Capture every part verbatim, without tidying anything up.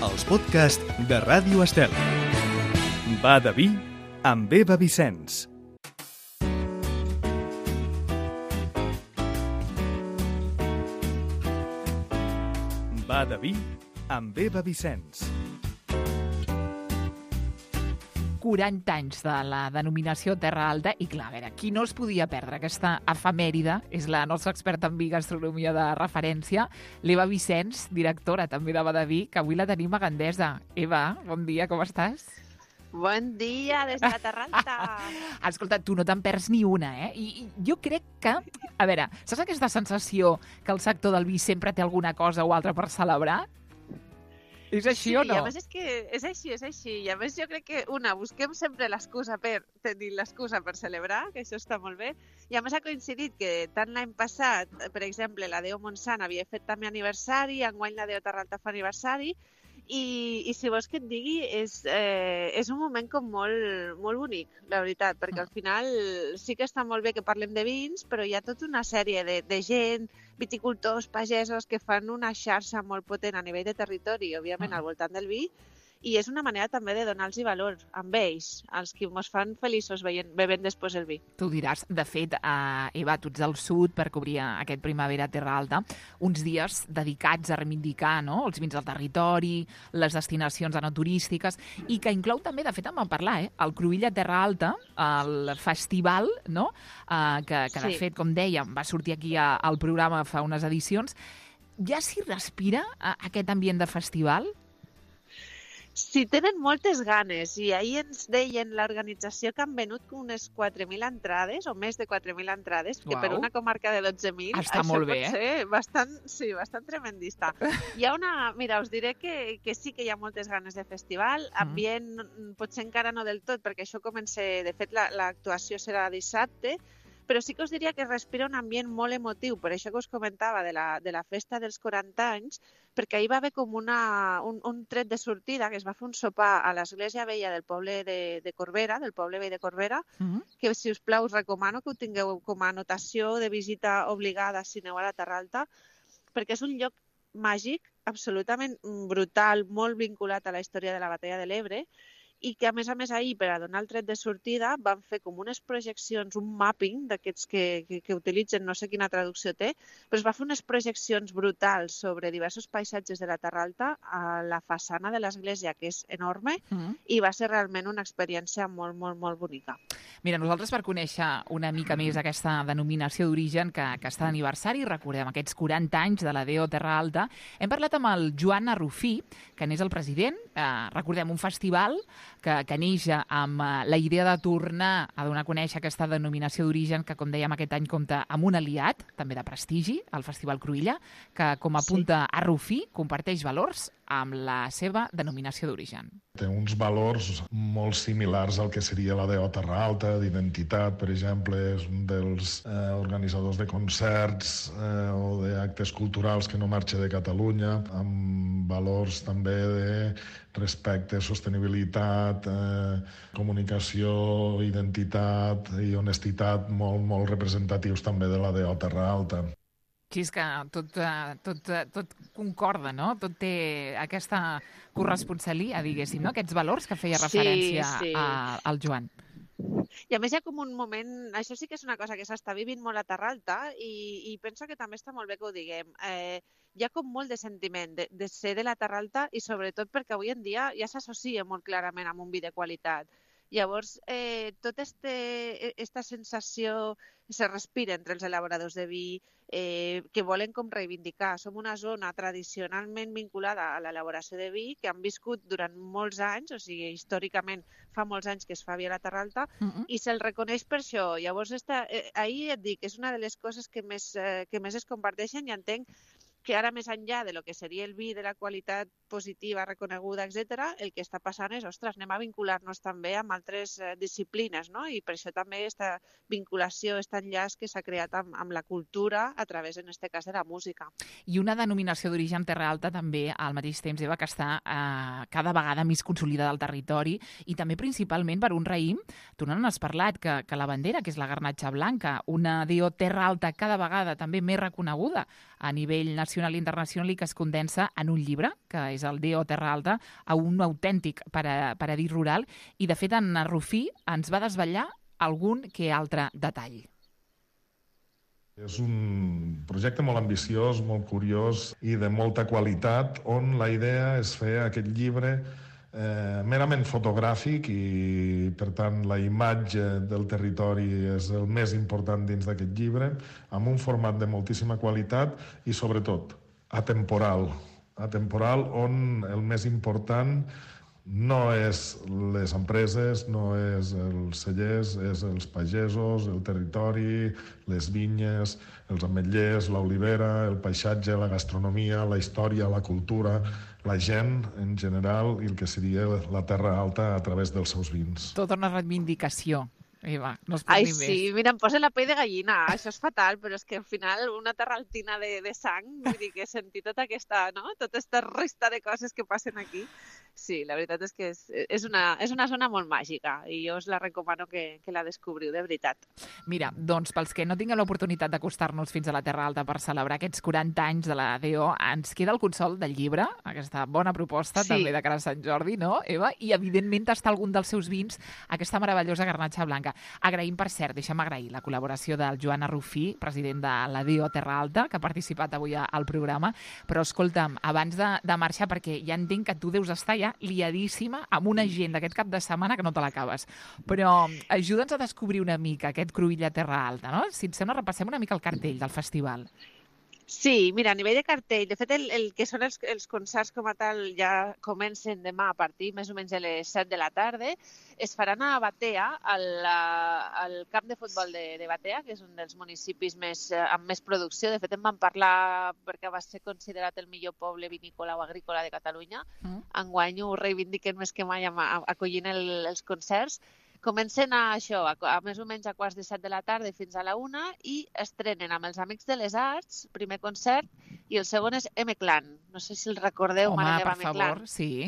els podcasts de Ràdio Estel. Va de vi amb Eva Vicenç. Va de vi amb Eva Vicenç. quaranta anys de la denominació Terra Alta i, clar, a veure, qui no es podia perdre aquesta efemèride és la nostra experta en vi i gastronomia de referència, l'Eva Vicenç, directora també de Va de vi, que avui la tenim a Gandesa. Eva, bon dia, com estàs? Bon dia, des de la Terra Alta. Escolta, tu no te'n perds ni una, eh? I, I jo crec que, a veure, saps aquesta sensació que el sector del vi sempre té alguna cosa o altra per celebrar? És així sí, o no? Sí, a més és que és així, és així. I a més jo crec que, una, busquem sempre l'excusa per tenir l'excusa per celebrar, que això està molt bé. I a més ha coincidit que tant l'any passat, per exemple, la Deo Montsant havia fet també aniversari, enguany la Deo Terra Alta fa aniversari, i, i si vols que et digui, és, eh, és un moment com molt, molt bonic, la veritat, perquè al final sí que està molt bé que parlem de vins, però hi ha tota una sèrie de, de gent, viticultors, pagesos, que fan una xarxa molt potent a nivell de territori, òbviament, al voltant del vi, i és una manera també de donar-los valor amb ells, els que ens fan feliços veient, bevent després el vi. Tu ho diràs. De fet, eh, Eva, tu ets del sud per cobrir aquest Primavera Terra Alta, uns dies dedicats a reivindicar, no?, els vins del territori, les destinacions enoturístiques, i que inclou també, de fet, en vam parlar, eh, el Cruïlla Terra Alta, el festival, no?, eh, que, que de Sí. fet, com dèiem, va sortir aquí a, al programa fa unes edicions. Ja s'hi respira eh, aquest ambient de festival? Sí, tenen moltes ganes, i ahir ens deien l'organització que han venut unes quatre mil entrades, o més de quatre mil entrades, que Uau. per una comarca de dotze mil Està això molt bé, pot ser bastant, sí, bastant tremendista. Hi ha una, mira, us diré que, que sí que hi ha moltes ganes de festival, ambient mm. potser encara no del tot, perquè això comença, de fet l'actuació serà dissabte, però sí que us diria que respira un ambient molt emotiu, per això que us comentava de la, de la festa dels quaranta anys, perquè ahir va haver com una, un, un tret de sortida, que es va fer un sopar a l'església vella del poble de, de Corbera, del poble vell de Corbera, Mm-hmm. que, si us plau, us recomano que ho tingueu com a anotació de visita obligada si aneu a la Terra Alta, perquè és un lloc màgic, absolutament brutal, molt vinculat a la història de la batalla de l'Ebre, i que, a més a més, ahir, per a donar el tret de sortida, van fer com unes projeccions, un mapping d'aquests que, que, que utilitzen, no sé quina traducció té, però es va fer unes projeccions brutals sobre diversos paisatges de la Terra Alta a la façana de l'església, que és enorme, Mm-hmm. i va ser realment una experiència molt, molt, molt bonica. Mira, nosaltres per conèixer una mica més aquesta denominació d'origen que, que està d'aniversari, recordem aquests quaranta anys de la Deo Terra Alta, hem parlat amb el Joan Arrufí, que n'és el president, eh, recordem un festival que, que neix amb eh, la idea de tornar a donar a conèixer aquesta denominació d'origen que, com dèiem, aquest any compta amb un aliat, també de prestigi, el Festival Cruïlla, que, com apunta sí. Arrufí, comparteix valors amb la seva denominació d'origen. Té uns valors molt similars al que seria la Deo Terra Alta, d'identitat, per exemple, és un dels eh, organitzadors de concerts eh, o d'actes culturals que no marxa de Catalunya, amb valors també de respecte, sostenibilitat, eh, comunicació, identitat i honestitat molt, molt representatius també de la Deo Terra Alta. Sí, és que tot, tot, tot concorda, no? Tot té aquesta corresponsalia, diguéssim, no? Aquests valors que feia referència sí, sí. A, al Joan. I a més hi ha com un moment, això sí que és una cosa que s'està vivint molt a Terra Alta, i, i penso que també està molt bé que ho diguem. Eh, hi ha com molt de sentiment de, de ser de la Terra Alta, i sobretot perquè avui en dia ja s'associa molt clarament amb un vi de qualitat. Llavors, eh, tota aquesta sensació se respira entre els elaboradors de vi, eh, que volen com reivindicar. Som una zona tradicionalment vinculada a l'elaboració de vi, que han viscut durant molts anys, o sigui, històricament fa molts anys que es fa vi a la Terra Alta, Mm-hmm. i se'l reconeix per això. Llavors, esta, eh, ahir et dic, és una de les coses que més, eh, que més es comparteixen, i entenc que ara, més enllà de lo que seria el vi de la qualitat positiva, reconeguda, etcètera, el que està passant és, ostres, anem a vincular-nos també amb altres eh, disciplines, no? I per això també aquesta vinculació, aquest enllaç que s'ha creat amb, amb la cultura a través, en aquest cas, de la música. I una denominació d'origen Terra Alta també, al mateix temps, Eva, que està eh, cada vegada més consolidada al territori, i també principalment per un raïm. Tu no n'has parlat, que, que la bandera, que és la garnatxa blanca, una Deo Terra Alta cada vegada també més reconeguda a nivell nacional, nacional i internacional i que es condensa en un llibre, que és el D O Terra Alta, a un autèntic paradís rural. I, de fet, en Rufí ens va desvetllar algun que altre detall. És un projecte molt ambiciós, molt curiós i de molta qualitat, on la idea és fer aquest llibre eh, merament fotogràfic i, per tant, la imatge del territori és el més important dins d'aquest llibre, amb un format de moltíssima qualitat i, sobretot, atemporal. Atemporal, on el més important no és les empreses, no és els cellers, és els pagesos, el territori, les vinyes, els ametllers, l'olivera, el paisatge, la gastronomia, la història, la cultura, la gent en general i el que seria la Terra Alta a través dels seus vins. Tota una reivindicació. Eva, no es pot Ai, dir sí, més. mira, em posa la pell de gallina, això és fatal, però és que al final una terraltina de, de sang, vull dir que sentir tota aquesta, no?, tota aquesta resta de coses que passen aquí. Sí, la veritat és que és, és, una, és una zona molt màgica i jo us la recomano que, que la descobriu, de veritat. Mira, doncs pels que no tingueu l'oportunitat d'acostar-nos fins a la Terra Alta per celebrar aquests quaranta anys de la D O, ens queda el consol del llibre, aquesta bona proposta, Sí. també de cara a Sant Jordi, no, Eva? I, evidentment, tastar algun dels seus vins, aquesta meravellosa garnatxa blanca. Agraïm, per cert, deixa'm agrair la col·laboració del Joan Arrufí, president de la D O Terra Alta, que ha participat avui al programa. Però, escolta'm, abans de, de marxar, perquè ja entenc que tu deus estar ja liadíssima amb una agenda aquest cap de setmana que no te l'acabes. Però ajuda'ns a descobrir una mica aquest Cruïlla Terra Alta, no? Si et sembla, repassem una mica el cartell del festival. Sí, mira, a nivell de cartell, de fet, el, el que són els, els concerts com a tal ja comencen demà a partir més o menys de les set de la tarda. Es faran a Batea, al, al camp de futbol de, de Batea, que és un dels municipis més, amb més producció. De fet, en vam parlar perquè va ser considerat el millor poble vinícola o agrícola de Catalunya. Mm. Enguany ho reivindiquen més que mai acollint el, els concerts. Comencen a això, a, a més o menys a quarts de set de la tarda fins a la una i estrenen amb els Amics de les Arts, primer concert, i el segon és M-Clan. No sé si el recordeu, Home, Mare meva, per favor, sí.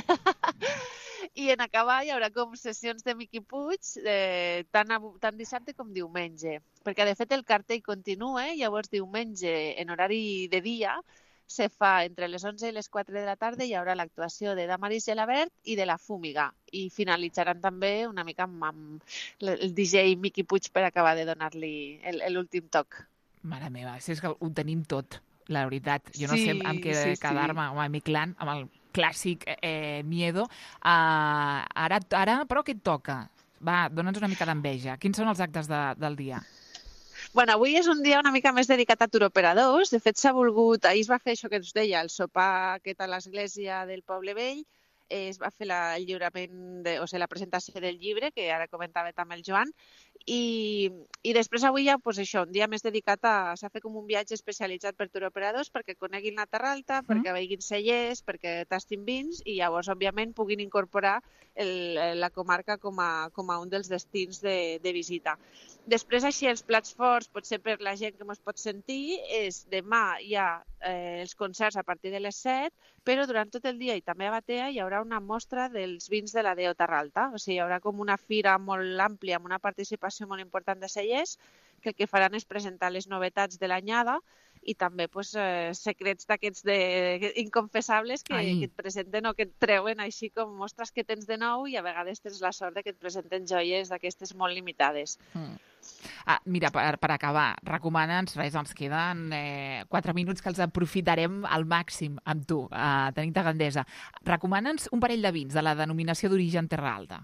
I en acabar hi haurà com sessions de Miqui Puig, eh, tant, tant dissabte com diumenge, perquè de fet el cartell continua, llavors diumenge en horari de dia, se fa entre les onze i les quatre de la tarda, hi haurà l'actuació de Damaris Gelabert i de La Fúmiga. I finalitzaran també una mica amb, amb el D J Miqui Puig per acabar de donar-li l'últim toc. Mare meva, si és que ho tenim tot, la veritat. Jo no sí, sé amb què sí, quedar-me, sí. amb el M-Clan, amb el clàssic eh, Miedo. Uh, ara, ara, però què et toca? Va, dona'ns una mica d'enveja. Quins són els actes de, del dia? Bueno, avui és un dia una mica més dedicat a turoperadors. De fet, s'ha volgut... Ahir es va fer això que us deia, el sopar aquest a l'església del Poble Vell. Es va fer la, el lliurament, de, o sigui, la presentació del llibre, que ara comentava també el Joan. I, i després avui ja, doncs això, un dia més dedicat a... S'ha fet com un viatge especialitzat per turoperadors perquè coneguin la Terra Alta, mm. perquè veguin cellers, perquè tastin vins i llavors, òbviament, puguin incorporar el, la comarca com a, com a un dels destins de, de visita. Després, així, els plats forts, potser per la gent que ens pot sentir, és demà hi ha eh, els concerts a partir de les set, però durant tot el dia i també a Batea hi haurà una mostra dels vins de la D O Terra Alta. O sigui, hi haurà com una fira molt àmplia amb una participació molt important de cellers que el que faran és presentar les novetats de l'anyada i també pues, eh, secrets d'aquests de... inconfessables que, que et presenten o que et treuen així com mostres que tens de nou i a vegades tens la sort de que et presenten joies d'aquestes molt limitades. Mm. Ah, mira, per, per acabar, recomana'ns, res, ens queden eh, quatre minuts que els aprofitarem al màxim amb tu, a tenir-te grandesa. Recomana'ns un parell de vins de la denominació d'origen Terra Alta.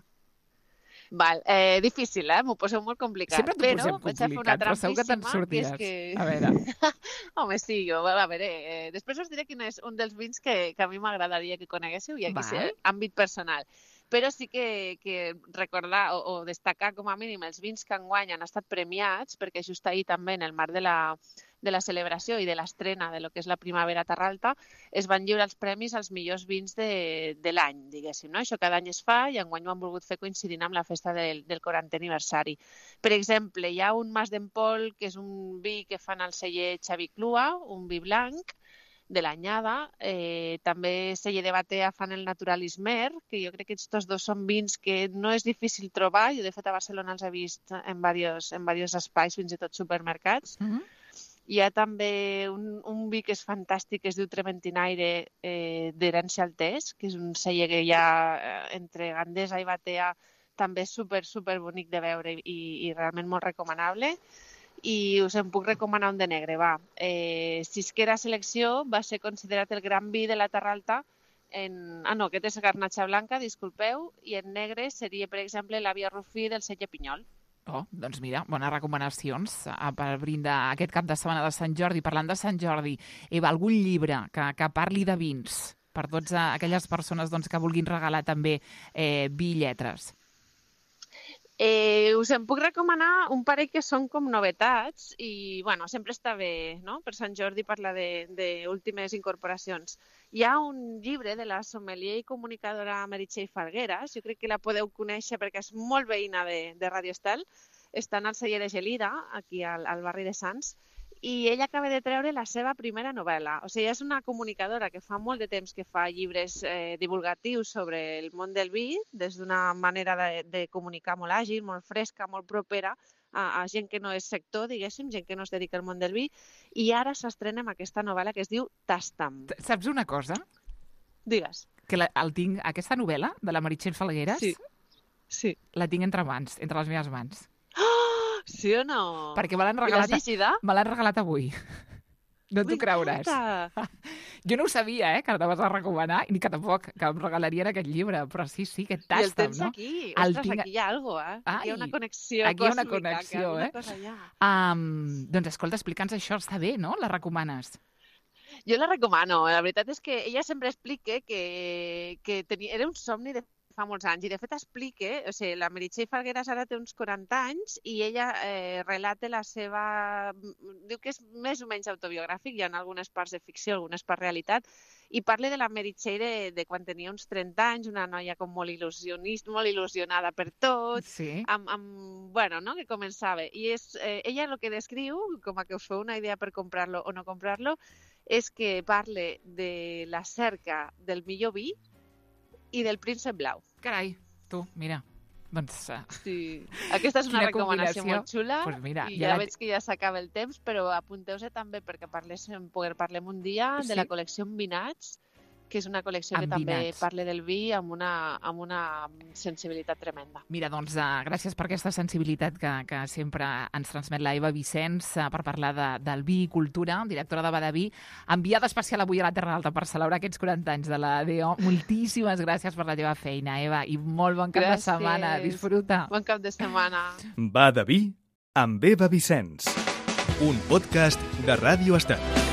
Val, eh, difícil, eh? M'ho poseu molt complicat. Sempre t'ho posem complicat, però segur que te'n sortiràs. Que... A veure. Home, sí, jo, a veure, eh, després us diré quin és un dels vins que, que a mi m'agradaria que coneguéssiu i aquí sí, àmbit personal. Però sí que, que recordar o, o destacar com a mínim els vins que enguany han estat premiats, perquè just ahir també en el marc de la, de la celebració i de l'estrena de lo que és la Primavera Terra Alta es van lliurar els premis als millors vins de, de l'any, diguéssim. No? Això cada any es fa i enguany ho han volgut fer coincidint amb la festa del, del quarantè aniversari. Per exemple, hi ha un Mas d'Empol, que és un vi que fan al celler Xavi Clua, un vi blanc, de l'anyada. Eh, també celler de Batea fan el Naturalismer, que jo crec que aquests dos són vins que no és difícil trobar. Jo, de fet, a Barcelona els he vist en diversos, en diversos espais, fins i tot supermercats. Mm-hmm. Hi ha també un, un vi que és fantàstic, que es diu Trementinaire, eh, d'herència Altès, que és un celler que hi ha eh, entre Gandesa i Batea, també super, super bonic de veure i, i realment molt recomanable. I us en puc recomanar un de negre, va. Eh, Sisquera Selecció va ser considerat el gran vi de la Terra Alta. En... Ah, no, aquest és Garnatxa Blanca, disculpeu, i en negre seria, per exemple, l'Àvia Rufí del celler Pinyol. Oh, doncs mira, bones recomanacions per brindar aquest cap de setmana de Sant Jordi. Parlant de Sant Jordi, Eva, algun llibre que, que parli de vins per totes aquelles persones doncs, que vulguin regalar també eh, vi i lletres? Eh, us en puc recomanar un parell que són com novetats i, bueno, sempre està bé, no?, per Sant Jordi parlar d'últimes incorporacions. Hi ha un llibre de la sommelier i comunicadora Meritxell Falgueras, jo crec que la podeu conèixer perquè és molt veïna de, de Radio Estel, està en el celler de Gelida, aquí al, al barri de Sants, i ella acaba de treure la seva primera novel·la. O sigui, és una comunicadora que fa molt de temps que fa llibres eh, divulgatius sobre el món del vi, des d'una manera de, de comunicar molt àgil, molt fresca, molt propera, a, a gent que no és sector, diguéssim, gent que no es dedica al món del vi, i ara s'estrena amb aquesta novel·la que es diu Tasta'm. Saps una cosa? Digues. Que la, el tinc, aquesta novel·la de la Meritxell Falgueras, sí. Sí. La tinc entre mans, entre les meves mans. Sí o no? Perquè me l'han regalat, me l'han regalat avui. No t'ho creuràs. Jo no ho sabia, eh, que anaves a recomanar, ni que tampoc que em regalarien aquest llibre, però sí, sí, aquest Tasta'm, no? I el tens aquí. El Ostres, tinc... aquí hi ha alguna cosa, eh? Ai, aquí hi ha una connexió aquí hi ha una còsmica, connexió, que eh? cosa hi ha. Um, doncs escolta, explica'ns això, està bé, no? La recomanes? Jo la recomano. La veritat és que ella sempre explica que, que tenia, era un somni de fa molts anys, i de fet explica, o sigui, la Meritxell Falgueras ara té uns quaranta anys i ella eh, relata la seva... Diu que és més o menys autobiogràfic, hi ha algunes parts de ficció, algunes parts realitat, i parla de la Meritxell de, de quan tenia uns trenta anys, una noia com molt il·lusionista, molt il·lusionada per tot, sí. amb, amb, bueno, no?, que començava. I és, eh, ella el que descriu, com a que us feu una idea per comprar-lo o no comprar-lo, és que parla de la cerca del millor vi i del príncep blau. Carai, tu, mira, doncs... Uh... Sí, aquesta és una recomanació molt xula, pues mira, i ja ja la... veig que ja s'acaba el temps, però apunteu-se també perquè parlem, parlem un dia sí. de la col·lecció Envinats, que és una col·lecció Envinats. que també parla del vi amb una, amb una sensibilitat tremenda. Mira, doncs, uh, gràcies per aquesta sensibilitat que, que sempre ens transmet la Eva Vicenç uh, per parlar de, del vi i cultura, directora de Badaví, enviada especial avui a la Terra Alta per celebrar aquests quaranta anys de la D O. Moltíssimes gràcies per la teva feina, Eva, i molt bon cap gràcies. de setmana. Disfruta. Bon cap de setmana. Badaví amb Eva Vicenç, un podcast de Ràdio Estel.